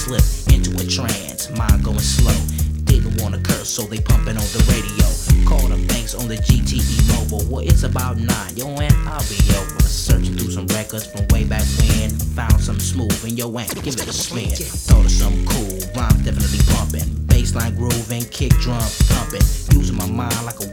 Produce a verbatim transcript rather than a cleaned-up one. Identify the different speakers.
Speaker 1: slip into a trance, mind going slow. Didn't wanna curse, so they pumping on the radio. Call the banks on the G T E mobile. Well, it's about nine, yo, and I'll be over. Searching through some records from way back when. Found something smooth, and yo, ain't give it a spin. Thought of something cool, rhymes definitely pumping. Bassline grooving, kick drum thumping. Using my mind like a